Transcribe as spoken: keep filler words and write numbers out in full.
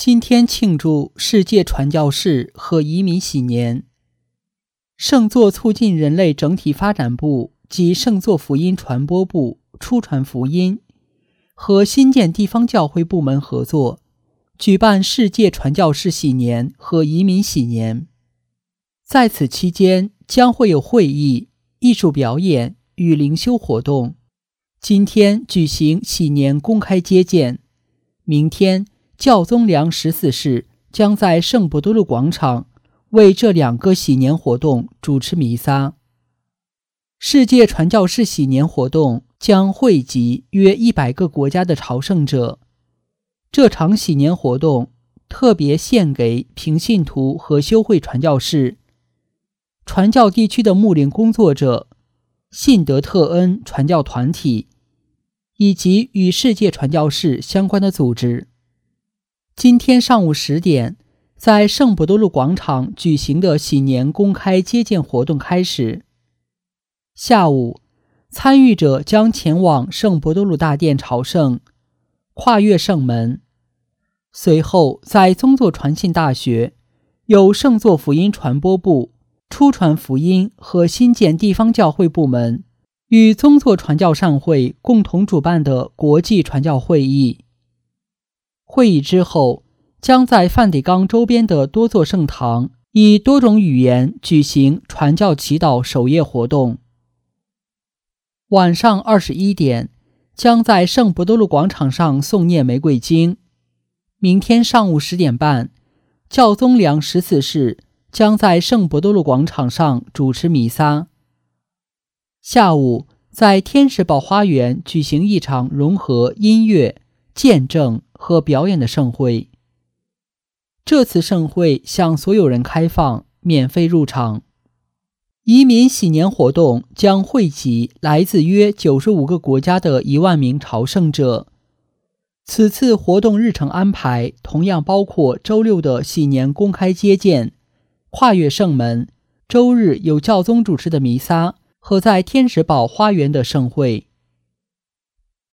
今天庆祝世界传教士和移民喜年。圣座促进人类整体发展部及圣座福音传播部出传福音，和新建地方教会部门合作，举办世界传教士喜年和移民喜年。在此期间，将会有会议、艺术表演与灵修活动。今天举行喜年公开接见，明天教宗良十四世将在圣伯多禄广场为这两个喜年活动主持弥撒。世界传教士喜年活动将汇集约一百个国家的朝圣者。这场喜年活动特别献给平信徒和修会传教士、传教地区的牧灵工作者、信德特恩传教团体以及与世界传教士相关的组织。今天上午十点，在圣伯多禄广场举行的喜年公开接见活动开始。下午，参与者将前往圣伯多禄大殿朝圣，跨越圣门。随后，在宗座传信大学，由圣座福音传播部、出传福音和新建地方教会部门与宗座传教善会共同主办的国际传教会议。会议之后，将在梵蒂冈周边的多座圣堂以多种语言举行传教祈祷守夜活动。晚上二十一点，将在圣伯多禄广场上诵念玫瑰经。明天上午十点半，教宗良十四世将在圣伯多禄广场上主持弥撒。下午，在天使堡花园举行一场融合音乐、见证和表演的盛会。这次盛会向所有人开放，免费入场。移民喜年活动将汇集来自约九十五个国家的一万名朝圣者。此次活动日程安排同样包括周六的喜年公开接见、跨越圣门，周日有教宗主持的弥撒和在天使堡花园的盛会。